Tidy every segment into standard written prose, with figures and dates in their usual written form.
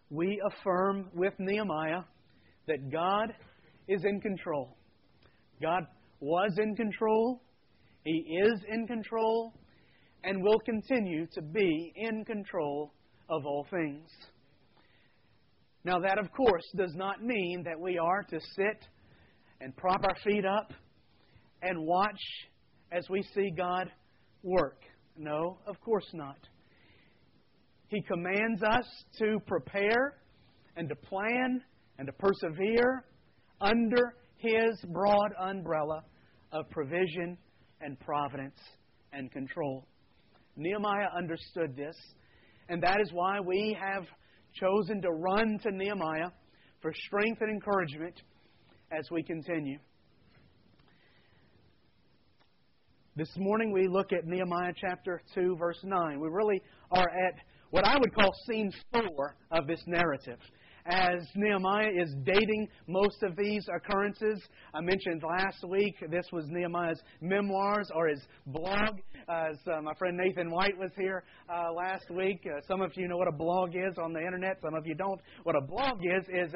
we affirm with Nehemiah that God is in control. God was in control, He is in control, and will continue to be in control of all things. Now that, of course, does not mean that we are to sit and prop our feet up and watch as we see God work. No, of course not. He commands us to prepare and to plan and to persevere under His broad umbrella of provision and providence and control. Nehemiah understood this, and that is why we have chosen to run to Nehemiah for strength and encouragement as we continue. This morning we look at Nehemiah chapter 2, verse 9. We really are at what I would call scene 4 of this narrative. As Nehemiah is dating most of these occurrences, I mentioned last week this was Nehemiah's memoirs or his blog. As my friend Nathan White was here last week. Some of you know what a blog is on the internet. Some of you don't. What a blog is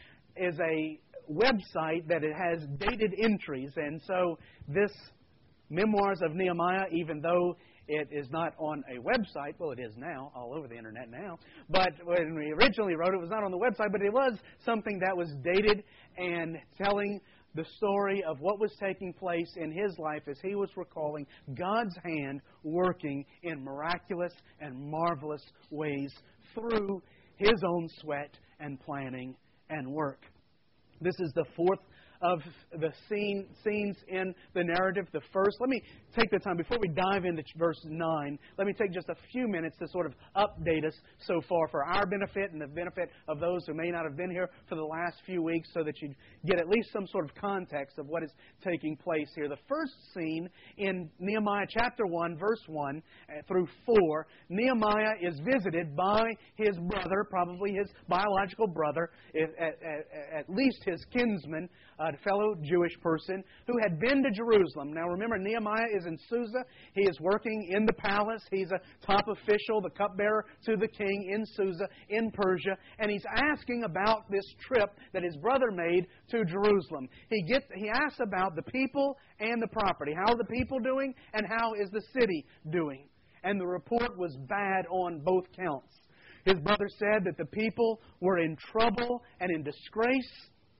a website that it has dated entries. And so this Memoirs of Nehemiah, even though it is not on a website, well, it is now, all over the internet now, but when we originally wrote it was not on the website, but it was something that was dated and telling the story of what was taking place in his life as he was recalling God's hand working in miraculous and marvelous ways through His own sweat and planning and work. This is the fourth of the scenes in the narrative. The first, let me take the time, before we dive into verse 9, let me take just a few minutes to sort of update us so far for our benefit and the benefit of those who may not have been here for the last few weeks, so that you get at least some sort of context of what is taking place here. The first scene in Nehemiah chapter 1, verse 1 through 4, Nehemiah is visited by his brother, probably his biological brother, at least his kinsman, a fellow Jewish person who had been to Jerusalem. Now remember, Nehemiah is in Susa. He is working in the palace. He's a top official, the cupbearer to the king in Susa, in Persia. And he's asking about this trip that his brother made to Jerusalem. He asks about the people and the property. How are the people doing and how is the city doing? And the report was bad on both counts. His brother said that the people were in trouble and in disgrace,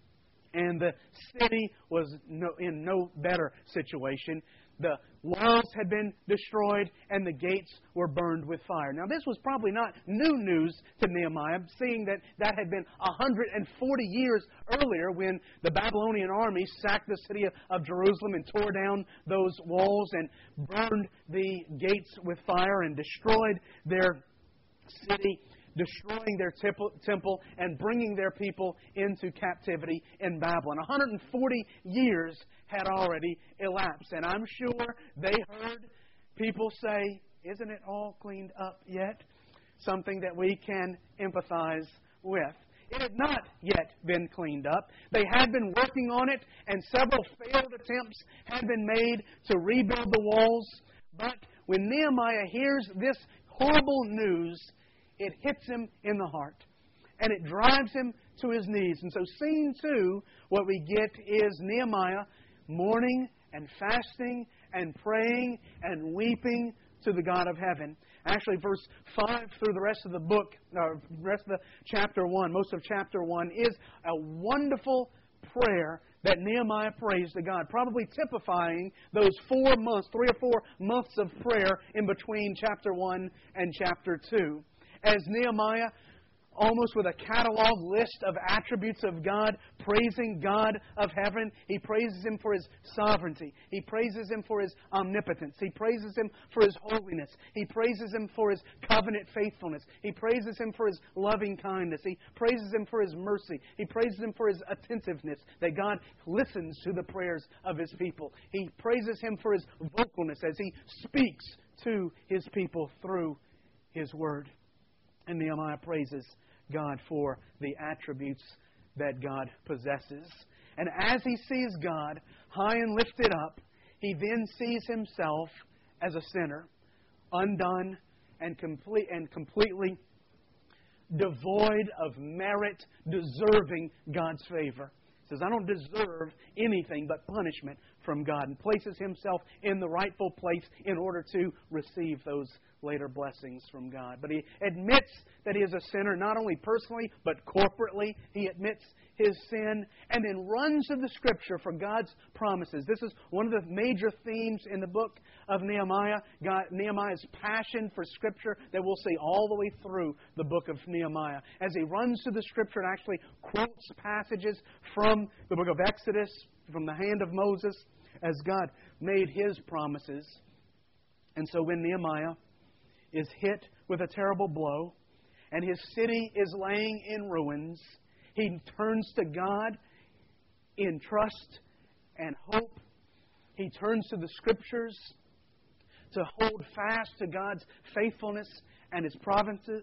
and the city was in no better situation. The walls had been destroyed, and the gates were burned with fire. Now, this was probably not new news to Nehemiah, seeing that had been 140 years earlier when the Babylonian army sacked the city of Jerusalem and tore down those walls and burned the gates with fire and destroyed their city, destroying their temple and bringing their people into captivity in Babylon. 140 years had already elapsed, and I'm sure they heard people say, "Isn't it all cleaned up yet?" Something that we can empathize with. It had not yet been cleaned up. They had been working on it, and several failed attempts had been made to rebuild the walls. But when Nehemiah hears this horrible news, it hits him in the heart, and it drives him to his knees. And so scene 2, what we get is Nehemiah mourning and fasting and praying and weeping to the God of heaven. Actually, verse 5 through the rest of the book, rest of the chapter 1, most of chapter 1, is a wonderful prayer that Nehemiah prays to God, probably typifying those 4 months, 3 or 4 months of prayer in between chapter 1 and chapter 2. As Nehemiah, almost with a catalog list of attributes of God, praising God of heaven. He praises Him for His sovereignty. He praises Him for His omnipotence. He praises Him for His holiness. He praises Him for His covenant faithfulness. He praises Him for His loving kindness. He praises Him for His mercy. He praises Him for His attentiveness, that God listens to the prayers of His people. He praises Him for His vocalness as He speaks to His people through His Word. And Nehemiah praises God for the attributes that God possesses. And as he sees God high and lifted up, he then sees himself as a sinner, undone and completely devoid of merit, deserving God's favor. He says, I don't deserve anything but punishment from God, and places himself in the rightful place in order to receive those later blessings from God. But he admits that he is a sinner, not only personally, but corporately. He admits his sin, and then runs to the Scripture for God's promises. This is one of the major themes in the book of Nehemiah. Nehemiah's passion for Scripture that we'll see all the way through the book of Nehemiah. As he runs to the Scripture and actually quotes passages from the book of Exodus, from the hand of Moses, as God made His promises. And so when Nehemiah is hit with a terrible blow, and his city is laying in ruins, he turns to God in trust and hope. He turns to the Scriptures to hold fast to God's faithfulness and His promises.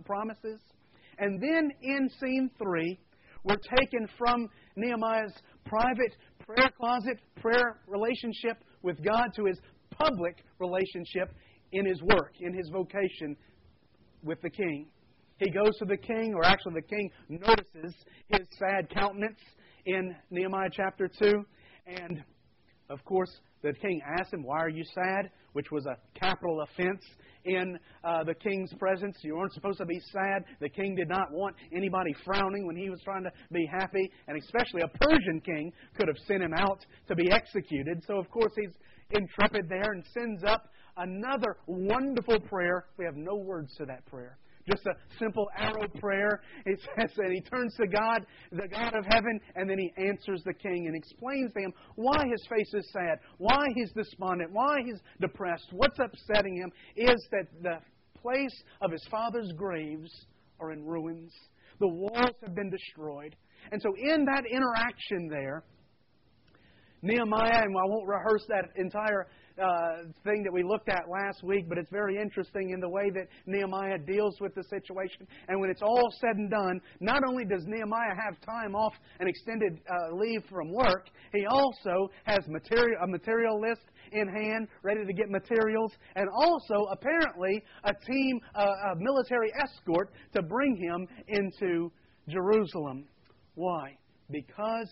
And then in scene 3, we're taken from Nehemiah's private prayer closet, prayer relationship with God, to his public relationship in his work, in his vocation with the king. He goes to the king, or actually the king notices his sad countenance in Nehemiah chapter 2. And, of course, the king asks him, why are you sad? Which was a capital offense in the king's presence. You weren't supposed to be sad. The king did not want anybody frowning when he was trying to be happy. And especially a Persian king could have sent him out to be executed. So, of course, he's intrepid there and sends up another wonderful prayer. We have no words to that prayer. Just a simple arrow prayer. It says that he turns to God, the God of heaven, and then he answers the king and explains to him why his face is sad, why he's despondent, why he's depressed. What's upsetting him is that the place of his father's graves are in ruins. The walls have been destroyed. And so in that interaction there, Nehemiah, and I won't rehearse that entire thing that we looked at last week, but it's very interesting in the way that Nehemiah deals with the situation. And when it's all said and done, not only does Nehemiah have time off an extended leave from work, he also has a material list in hand, ready to get materials, and also, apparently, a team, a military escort to bring him into Jerusalem. Why? Because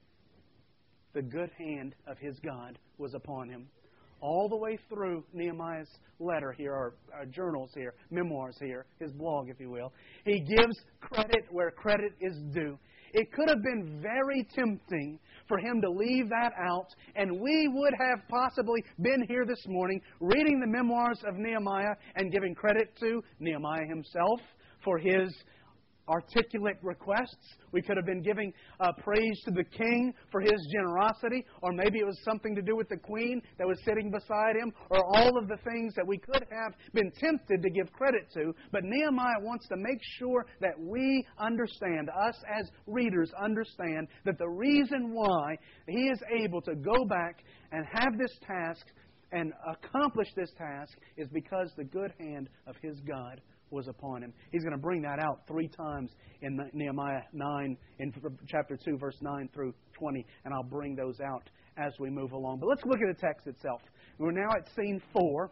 the good hand of his God was upon him. All the way through Nehemiah's letter here, or journals here, memoirs here, his blog, if you will, he gives credit where credit is due. It could have been very tempting for him to leave that out, and we would have possibly been here this morning reading the memoirs of Nehemiah and giving credit to Nehemiah himself for his articulate requests. We could have been giving praise to the king for his generosity, or maybe it was something to do with the queen that was sitting beside him, or all of the things that we could have been tempted to give credit to. But Nehemiah wants to make sure that we understand, us as readers understand, that the reason why he is able to go back and have this task and accomplish this task is because the good hand of his God was upon him. He's going to bring that out 3 times in Nehemiah 9, in chapter 2, verse 9 through 20, and I'll bring those out as we move along. But let's look at the text itself. We're now at scene 4,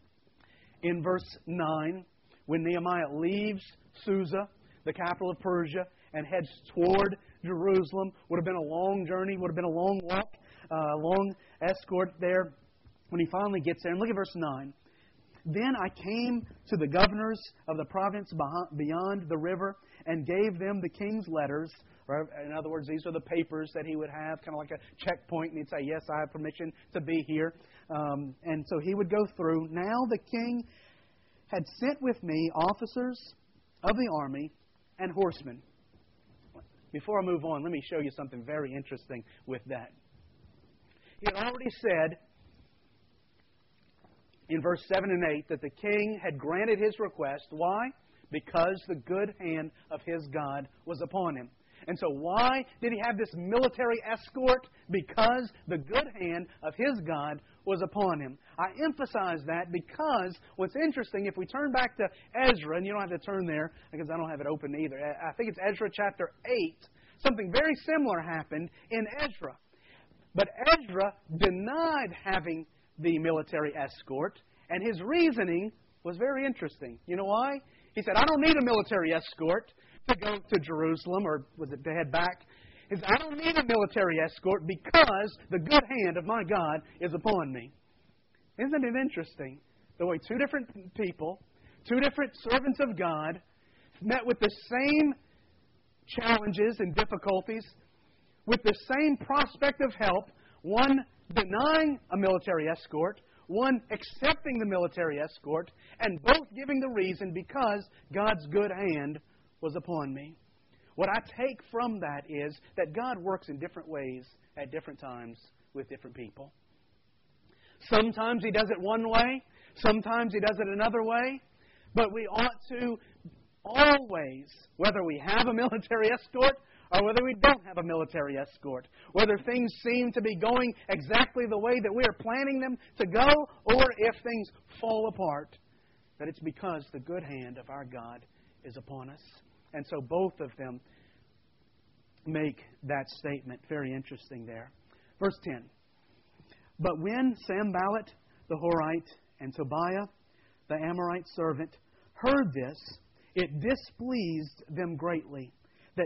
in verse 9, when Nehemiah leaves Susa, the capital of Persia, and heads toward Jerusalem. Would have been a long journey, would have been a long walk, a long escort there when he finally gets there. And look at verse 9. Then I came to the governors of the province beyond the river and gave them the king's letters. Or in other words, these are the papers that he would have, kind of like a checkpoint, and he'd say, yes, I have permission to be here. And so he would go through. Now the king had sent with me officers of the army and horsemen. Before I move on, let me show you something very interesting with that. He had already said in verse 7 and 8 that the king had granted his request. Why? Because the good hand of his God was upon him. And so why did he have this military escort? Because the good hand of his God was upon him. I emphasize that because what's interesting, if we turn back to Ezra, and you don't have to turn there because I don't have it open either. I think it's Ezra chapter 8. Something very similar happened in Ezra. But Ezra denied having the military escort, and his reasoning was very interesting. You know why? He said, I don't need a military escort to go to Jerusalem, or was it to head back? He said, I don't need a military escort because the good hand of my God is upon me. Isn't it interesting the way two different people, two different servants of God, met with the same challenges and difficulties, with the same prospect of help, one denying a military escort, one accepting the military escort, and both giving the reason because God's good hand was upon me. What I take from that is that God works in different ways at different times with different people. Sometimes He does it one way, sometimes He does it another way, but we ought to always, whether we have a military escort or whether we don't have a military escort, whether things seem to be going exactly the way that we are planning them to go, or if things fall apart, that it's because the good hand of our God is upon us. And so both of them make that statement. Very interesting there. Verse 10. But when Sanballat the Horite and Tobiah the Amorite servant heard this, it displeased them greatly that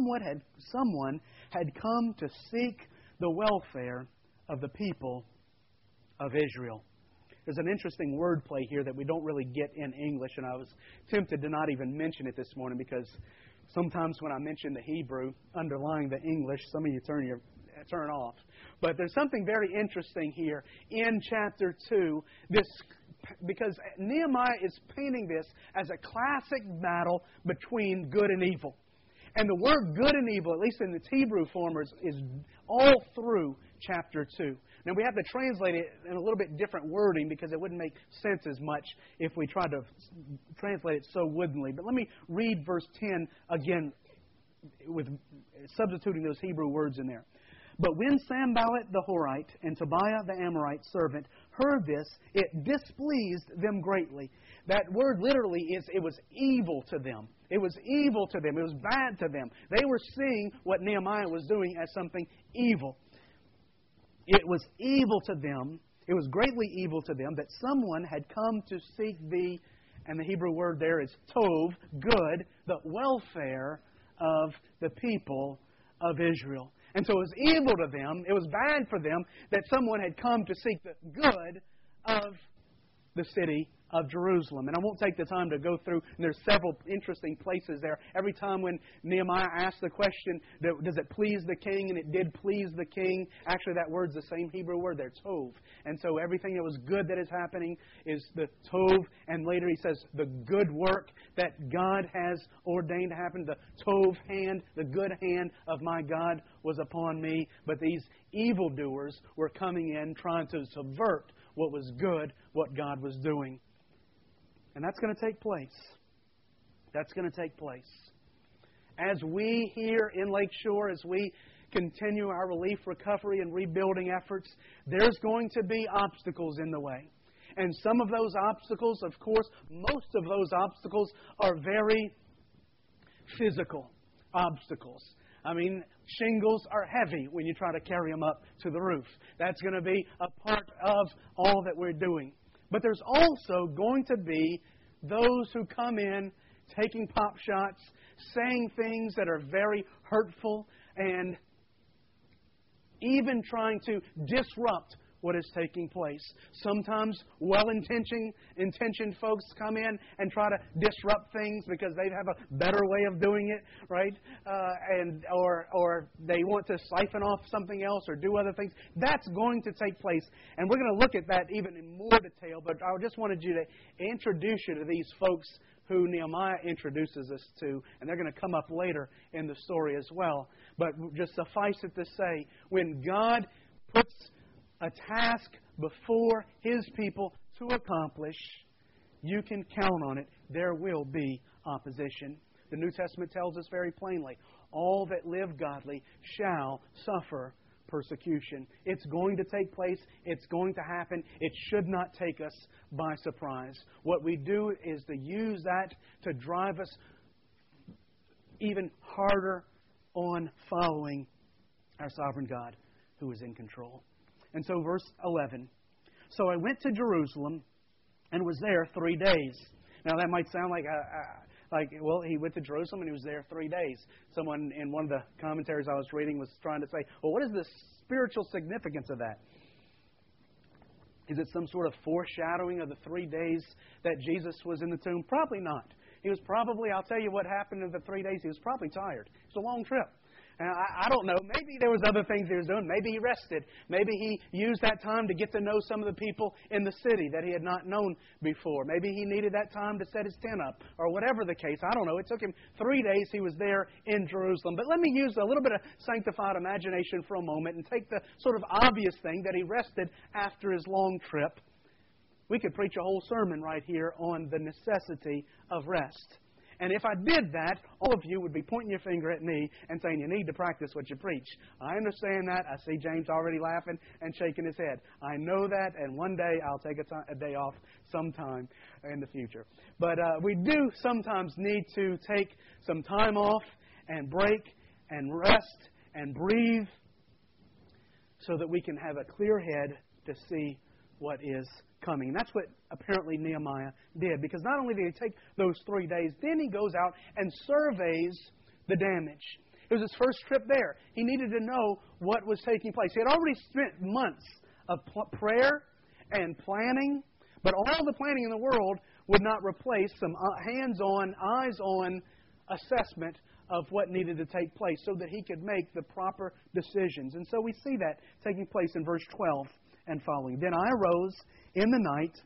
someone had come to seek the welfare of the people of Israel. There's an interesting wordplay here that we don't really get in English, and I was tempted to not even mention it this morning because sometimes when I mention the Hebrew underlying the English, some of you turn off. But there's something very interesting here in chapter 2, because Nehemiah is painting this as a classic battle between good and evil. And the word good and evil, at least in its Hebrew form, is all through chapter 2. Now, we have to translate it in a little bit different wording because it wouldn't make sense as much if we tried to translate it so woodenly. But let me read verse 10 again, with substituting those Hebrew words in there. But when Sanballat the Horite and Tobiah the Amorite servant heard this, it displeased them greatly. That word literally is, it was evil to them. It was evil to them. It was bad to them. They were seeing what Nehemiah was doing as something evil. It was evil to them. It was greatly evil to them that someone had come to seek the, and the Hebrew word there is tov, good, the welfare of the people of Israel. And so it was evil to them, it was bad for them that someone had come to seek the good of the city of Jerusalem. And I won't take the time to go through, and there's several interesting places there. Every time when Nehemiah asked the question, does it please the king? And it did please the king. Actually, that word's the same Hebrew word there, tov. And so everything that was good that is happening is the tov. And later he says, the good work that God has ordained to happen, the tov hand, the good hand of my God was upon me. But these evildoers were coming in trying to subvert what was good, what God was doing. And that's going to take place. That's going to take place. As we here in Lakeshore, as we continue our relief, recovery, and rebuilding efforts, there's going to be obstacles in the way. And some of those obstacles, of course, most of those obstacles are very physical obstacles. I mean, shingles are heavy when you try to carry them up to the roof. That's going to be a part of all that we're doing. But there's also going to be those who come in taking pop shots, saying things that are very hurtful, and even trying to disrupt what is taking place. Sometimes well-intentioned folks come in and try to disrupt things because they have a better way of doing it, right? Or they want to siphon off something else or do other things. That's going to take place. And we're going to look at that even in more detail, but I just wanted you to introduce you to these folks who Nehemiah introduces us to, and they're going to come up later in the story as well. But just suffice it to say, when God puts a task before His people to accomplish, you can count on it. There will be opposition. The New Testament tells us very plainly, all that live godly shall suffer persecution. It's going to take place. It's going to happen. It should not take us by surprise. What we do is to use that to drive us even harder on following our sovereign God who is in control. And so verse 11, so I went to Jerusalem and was there 3 days. Now, that might sound like, well, he went to Jerusalem and he was there 3 days. Someone in one of the commentaries I was reading was trying to say, well, what is the spiritual significance of that? Is it some sort of foreshadowing of the 3 days that Jesus was in the tomb? Probably not. He was probably, I'll tell you what happened in the 3 days, he was probably tired. It was a long trip. And I don't know. Maybe there was other things he was doing. Maybe he rested. Maybe he used that time to get to know some of the people in the city that he had not known before. Maybe he needed that time to set his tent up or whatever the case. I don't know. It took him 3 days he was there in Jerusalem. But let me use a little bit of sanctified imagination for a moment and take the sort of obvious thing that he rested after his long trip. We could preach a whole sermon right here on the necessity of rest. And if I did that, all of you would be pointing your finger at me and saying, you need to practice what you preach. I understand that. I see James already laughing and shaking his head. I know that, and one day I'll take a day off sometime in the future. But we do sometimes need to take some time off and break and rest and breathe so that we can have a clear head to see what is coming. And that's what apparently Nehemiah did. Because not only did he take those 3 days, then he goes out and surveys the damage. It was his first trip there. He needed to know what was taking place. He had already spent months of prayer and planning, but all the planning in the world would not replace some hands-on, eyes-on assessment of what needed to take place so that he could make the proper decisions. And so we see that taking place in verse 12 and following. Then I arose in the night,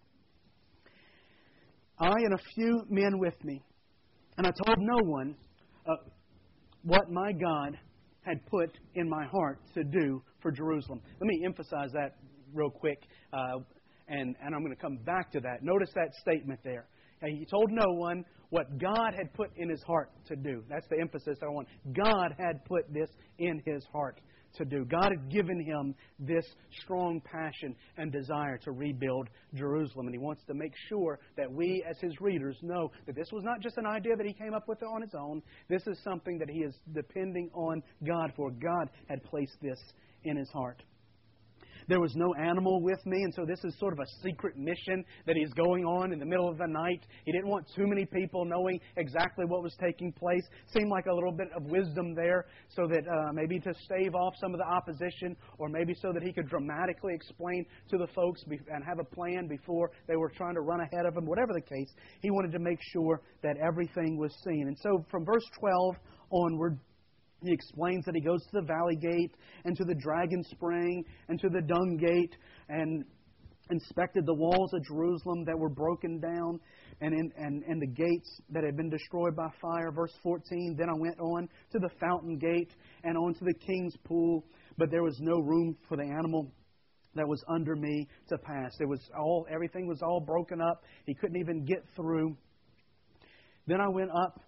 I and a few men with me, and I told no one what my God had put in my heart to do for Jerusalem. Let me emphasize that real quick, and I'm going to come back to that. Notice that statement there. He told no one what God had put in his heart to do. That's the emphasis I want. God had put this in his heart to do. God had given him this strong passion and desire to rebuild Jerusalem. And he wants to make sure that we as his readers know that this was not just an idea that he came up with on his own. This is something that he is depending on God for. God had placed this in his heart. There was no animal with me, and so this is sort of a secret mission that he's going on in the middle of the night. He didn't want too many people knowing exactly what was taking place. Seemed like a little bit of wisdom there so that maybe to stave off some of the opposition, or maybe so that he could dramatically explain to the folks and have a plan before they were trying to run ahead of him. Whatever the case, he wanted to make sure that everything was seen. And so from verse 12 onward, he explains that he goes to the valley gate and to the dragon spring and to the dung gate and inspected the walls of Jerusalem that were broken down and the gates that had been destroyed by fire. Verse 14, then I went on to the fountain gate and on to the king's pool, but there was no room for the animal that was under me to pass. Everything was all broken up. He couldn't even get through. Then I went up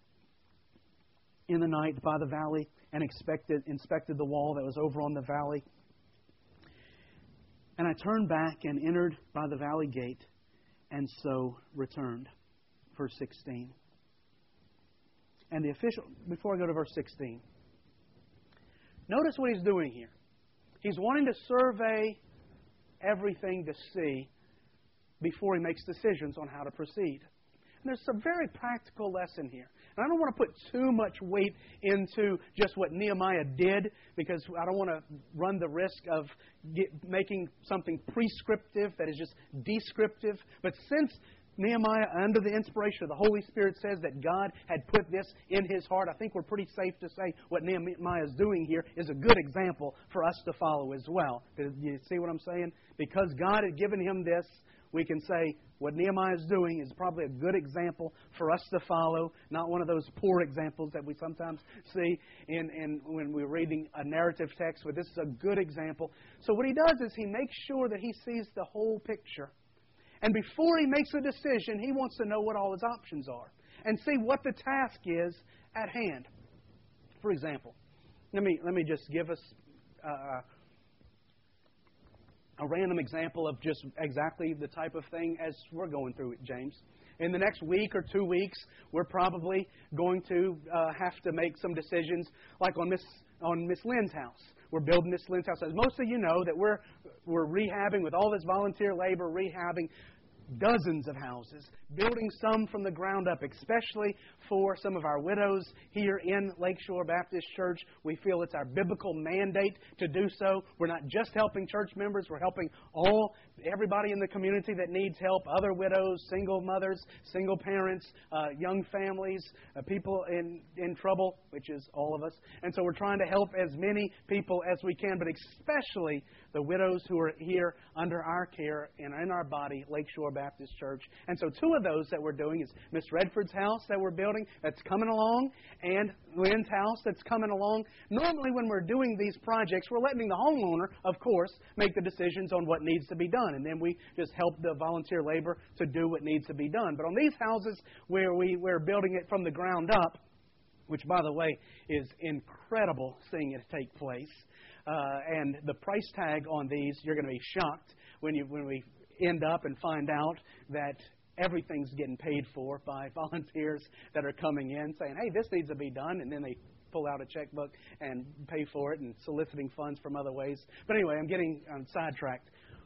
in the night by the valley and inspected the wall that was over on the valley. And I turned back and entered by the valley gate and so returned. Verse 16. And before I go to verse 16, notice what he's doing here. He's wanting to survey everything to see before he makes decisions on how to proceed. And there's a very practical lesson here. And I don't want to put too much weight into just what Nehemiah did, because I don't want to run the risk of making something prescriptive that is just descriptive. But since Nehemiah, under the inspiration of the Holy Spirit, says that God had put this in his heart, I think we're pretty safe to say what Nehemiah is doing here is a good example for us to follow as well. You see what I'm saying? Because God had given him this, we can say what Nehemiah is doing is probably a good example for us to follow, not one of those poor examples that we sometimes see when we're reading a narrative text, but this is a good example. So what he does is he makes sure that he sees the whole picture. And before he makes a decision, he wants to know what all his options are and see what the task is at hand. For example, let me just give us a random example of just exactly the type of thing as we're going through it, James. In the next week or 2 weeks, we're probably going to have to make some decisions, like on Miss Lynn's house. We're building Miss Lynn's house. As most of you know, that we're rehabbing with all this volunteer labor, rehabbing dozens of houses, building some from the ground up, especially for some of our widows here in Lakeshore Baptist Church. We feel it's our biblical mandate to do so. We're not just helping church members, we're helping everybody in the community that needs help, other widows, single mothers, single parents, young families, people in trouble, which is all of us. And so we're trying to help as many people as we can, but especially the widows who are here under our care and in our body, Lakeshore Baptist Church. And so two of those that we're doing is Miss Redford's house that we're building that's coming along, and Lynn's house that's coming along. Normally when we're doing these projects, we're letting the homeowner, of course, make the decisions on what needs to be done. And then we just help the volunteer labor to do what needs to be done. But on these houses where we're building it from the ground up, which, by the way, is incredible seeing it take place. And the price tag on these, you're going to be shocked when we end up and find out that everything's getting paid for by volunteers that are coming in saying, hey, this needs to be done, and then they pull out a checkbook and pay for it and soliciting funds from other ways. But anyway, I'm getting sidetracked.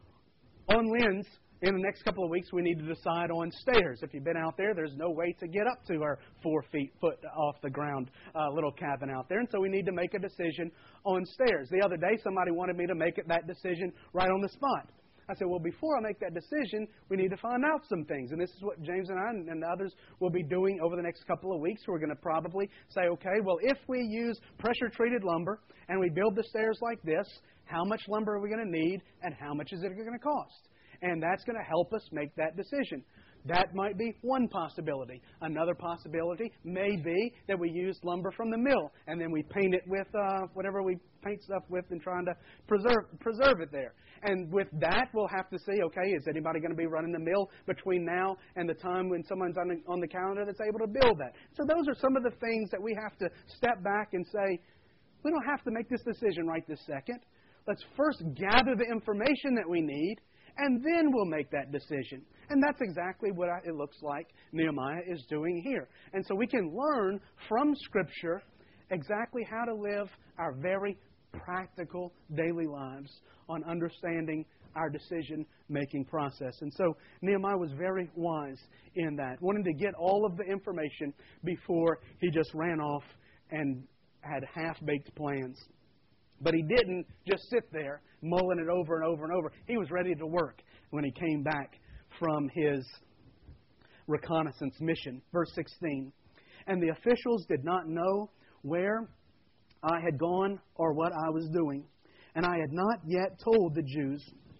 On Lynn's, in the next couple of weeks, we need to decide on stairs. If you've been out there, there's no way to get up to our 4 foot off the ground little cabin out there. And so we need to make a decision on stairs. The other day, somebody wanted me to make that decision right on the spot. I said, well, before I make that decision, we need to find out some things. And this is what James and I and the others will be doing over the next couple of weeks. We're going to probably say, okay, well, if we use pressure-treated lumber and we build the stairs like this, how much lumber are we going to need and how much is it going to cost? And that's going to help us make that decision. That might be one possibility. Another possibility may be that we use lumber from the mill and then we paint it with whatever we paint stuff with and trying to preserve it there. And with that, we'll have to see, okay, is anybody going to be running the mill between now and the time when someone's on the calendar that's able to build that? So those are some of the things that we have to step back and say, we don't have to make this decision right this second. Let's first gather the information that we need, and then we'll make that decision. And that's exactly what it looks like Nehemiah is doing here. And so we can learn from Scripture exactly how to live our very practical daily lives on understanding our decision-making process. And so Nehemiah was very wise in that, wanting to get all of the information before he just ran off and had half-baked plans. But he didn't just sit there mulling it over and over and over. He was ready to work when he came back from his reconnaissance mission. Verse 16, and the officials did not know where I had gone or what I was doing. And I had not yet told the Jews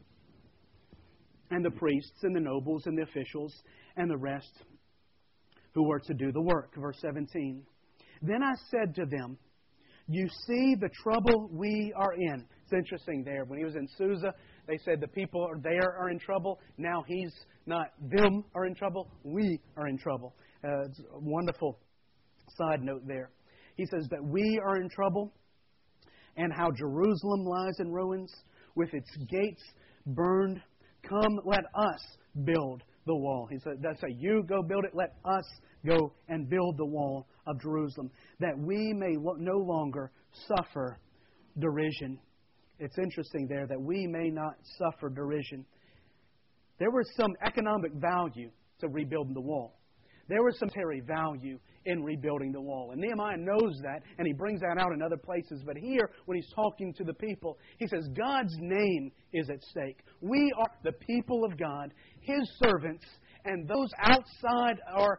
and the priests and the nobles and the officials and the rest who were to do the work. Verse 17, then I said to them, you see the trouble we are in. It's interesting there. When he was in Susa, they said the people there are in trouble. Now he's not them are in trouble. We are in trouble. It's a wonderful side note there. He says that we are in trouble and how Jerusalem lies in ruins with its gates burned. Come, let us build the wall. He said, that's say, you go build it. Let us go and build the wall of Jerusalem, that we may no longer suffer derision. It's interesting there that we may not suffer derision. There was some economic value to rebuilding the wall. There was some monetary value in rebuilding the wall. And Nehemiah knows that, and he brings that out in other places. But here, when he's talking to the people, he says, God's name is at stake. We are the people of God, His servants, and those outside are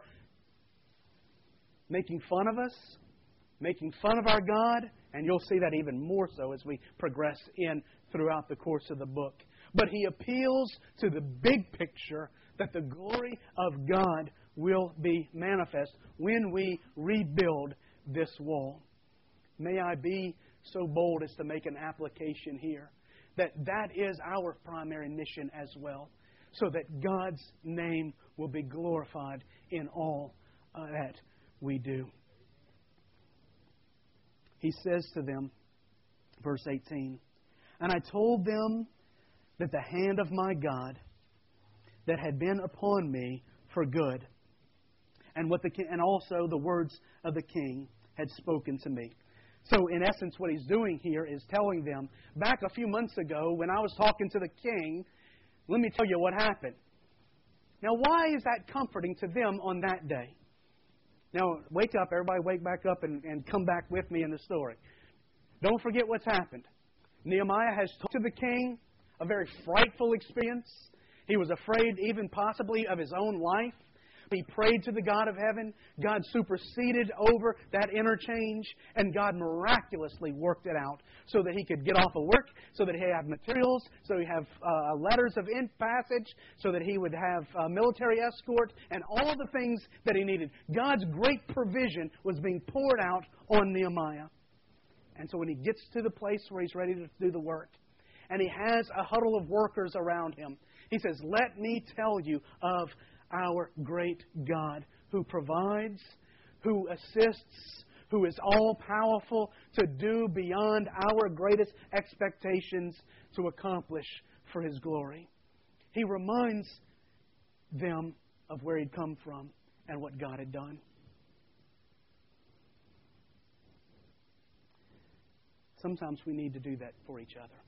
making fun of us, making fun of our God, and you'll see that even more so as we progress in throughout the course of the book. But he appeals to the big picture that the glory of God will be manifest when we rebuild this wall. May I be so bold as to make an application here that is our primary mission as well, so that God's name will be glorified in all that we do. He says to them, verse 18, and I told them that the hand of my God that had been upon me for good, and also the words of the king had spoken to me. So in essence, what he's doing here is telling them, back a few months ago when I was talking to the king, let me tell you what happened. Now, why is that comforting to them on that day? Now, wake up, everybody wake back up and come back with me in the story. Don't forget what's happened. Nehemiah has told to the king a very frightful experience. He was afraid even possibly of his own life. He prayed to the God of heaven. God superseded over that interchange, and God miraculously worked it out so that he could get off of work, so that he would have materials, so he'd have letters of in passage, so that he would have military escort, and all the things that he needed. God's great provision was being poured out on Nehemiah. And so when he gets to the place where he's ready to do the work, and he has a huddle of workers around him, he says, "Let me tell you of our great God who provides, who assists, who is all-powerful to do beyond our greatest expectations to accomplish for His glory." He reminds them of where he'd come from and what God had done. Sometimes we need to do that for each other.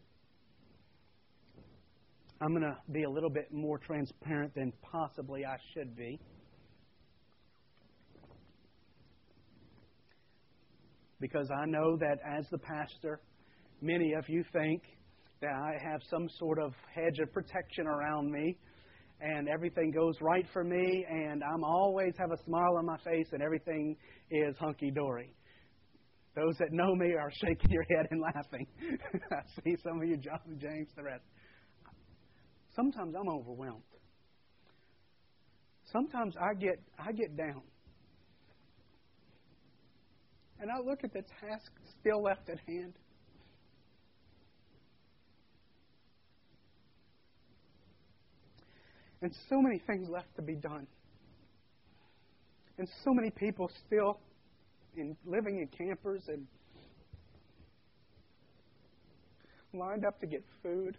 I'm going to be a little bit more transparent than possibly I should be. Because I know that as the pastor, many of you think that I have some sort of hedge of protection around me and everything goes right for me and I'm always have a smile on my face and everything is hunky-dory. Those that know me are shaking your head and laughing. I see some of you, John, James, the rest. Sometimes I'm overwhelmed. Sometimes I get down. And I look at the task still left at hand. And so many things left to be done. And so many people still living in campers and lined up to get food.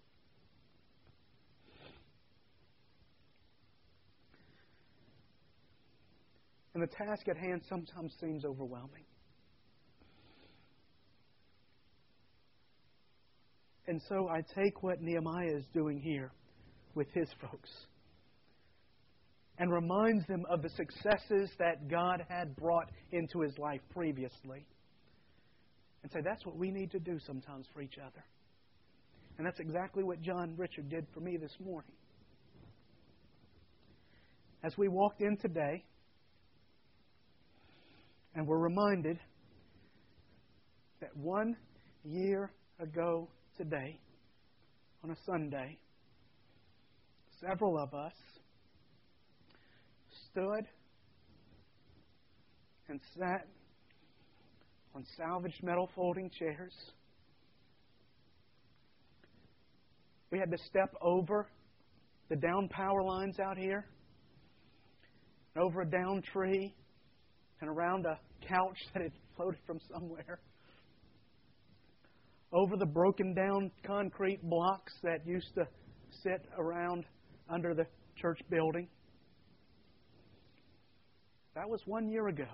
And the task at hand sometimes seems overwhelming. And so I take what Nehemiah is doing here with his folks and reminds them of the successes that God had brought into his life previously. And say, that's what we need to do sometimes for each other. And that's exactly what John Richard did for me this morning. As we walked in today, and we're reminded that 1 year ago today, on a Sunday, several of us stood and sat on salvaged metal folding chairs. We had to step over the down power lines out here, and over a down tree, and around a couch that had floated from somewhere, over the broken down concrete blocks that used to sit around under the church building. That was 1 year ago.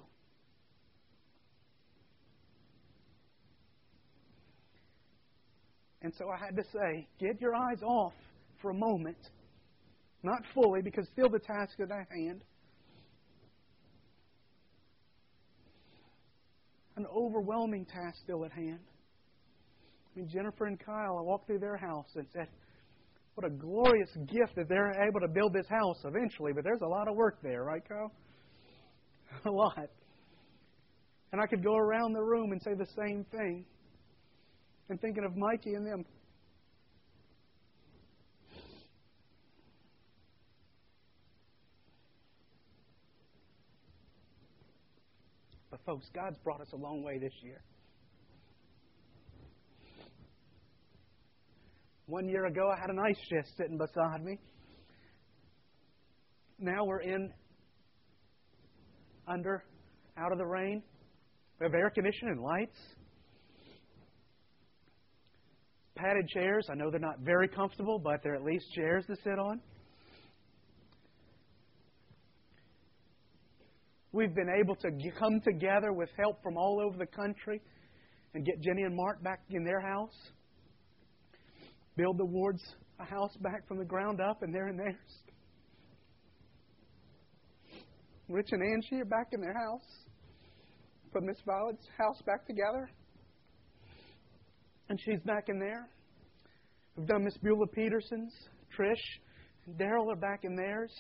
And so I had to say, get your eyes off for a moment. Not fully, because still the task is at hand. An overwhelming task still at hand. I mean, Jennifer and Kyle, I walked through their house and said, what a glorious gift that they're able to build this house eventually. But there's a lot of work there, right, Kyle? A lot. And I could go around the room and say the same thing. And thinking of Mikey and them. But folks, God's brought us a long way this year. 1 year ago, I had an ice chest sitting beside me. Now we're out of the rain. We have air conditioning and lights. Padded chairs. I know they're not very comfortable, but they're at least chairs to sit on. We've been able to come together with help from all over the country and get Jenny and Mark back in their house. Build the Wards a house back from the ground up, and they're in theirs. Rich and Angie are back in their house. Put Miss Violet's house back together. And she's back in there. We've done Miss Beulah Peterson's. Trish and Daryl are back in theirs.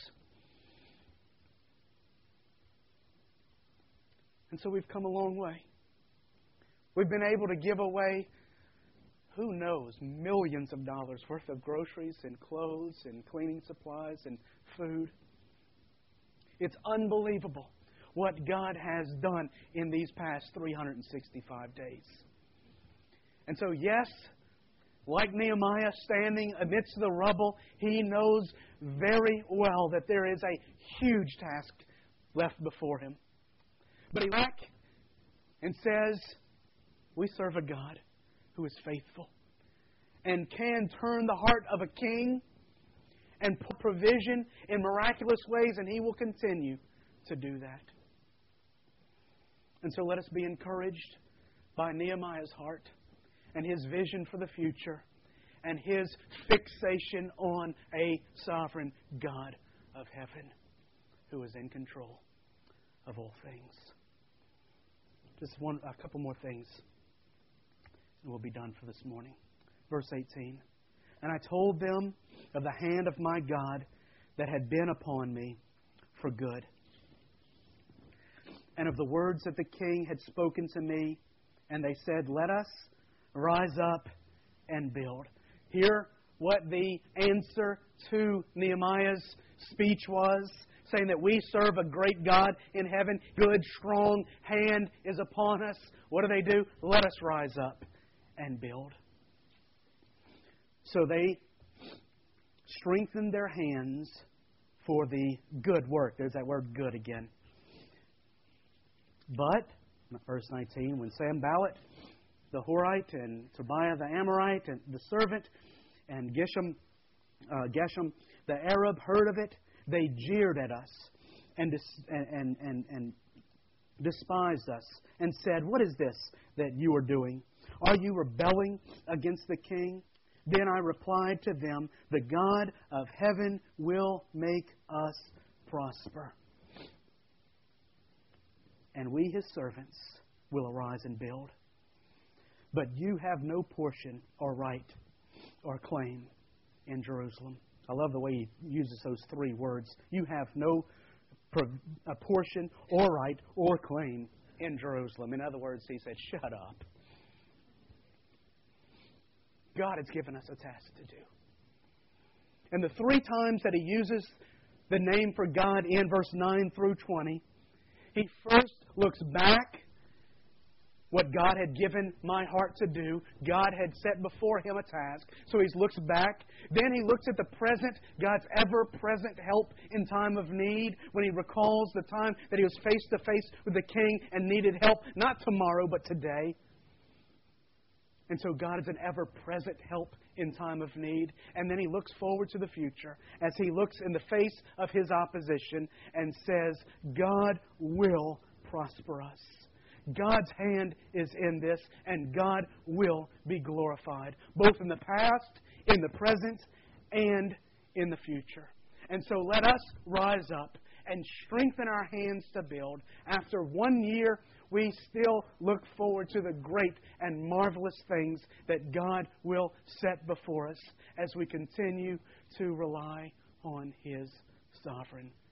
And so we've come a long way. We've been able to give away, who knows, millions of dollars worth of groceries and clothes and cleaning supplies and food. It's unbelievable what God has done in these past 365 days. And so, yes, like Nehemiah standing amidst the rubble, he knows very well that there is a huge task left before him. But he looks and says, we serve a God who is faithful and can turn the heart of a king and put provision in miraculous ways, and He will continue to do that. And so let us be encouraged by Nehemiah's heart and his vision for the future and his fixation on a sovereign God of heaven who is in control of all things. Just a couple more things, and we'll be done for this morning. Verse 18. And I told them of the hand of my God that had been upon me for good, and of the words that the king had spoken to me. And they said, let us rise up and build. Hear what the answer to Nehemiah's speech was, saying that we serve a great God in heaven. Good, strong hand is upon us. What do? Let us rise up and build. So they strengthened their hands for the good work. There's that word good again. But, verse 19, when Sanballat the Horite and Tobiah the Amorite and the servant and Geshem the Arab heard of it, they jeered at us and despised us and said, what is this that you are doing? Are you rebelling against the king? Then I replied to them, the God of heaven will make us prosper, and we, His servants, will arise and build. But you have no portion or right or claim in Jerusalem. I love the way he uses those three words. You have no portion or right or claim in Jerusalem. In other words, he said, shut up. God has given us a task to do. And the three times that he uses the name for God in verse 9 through 20, he first looks back, what God had given my heart to do. God had set before him a task. So he looks back. Then he looks at the present, God's ever-present help in time of need, when he recalls the time that he was face to face with the king and needed help, not tomorrow, but today. And so God is an ever-present help in time of need. And then he looks forward to the future as he looks in the face of his opposition and says, God will prosper us. God's hand is in this, and God will be glorified, both in the past, in the present, and in the future. And so let us rise up and strengthen our hands to build. After 1 year, we still look forward to the great and marvelous things that God will set before us as we continue to rely on His sovereign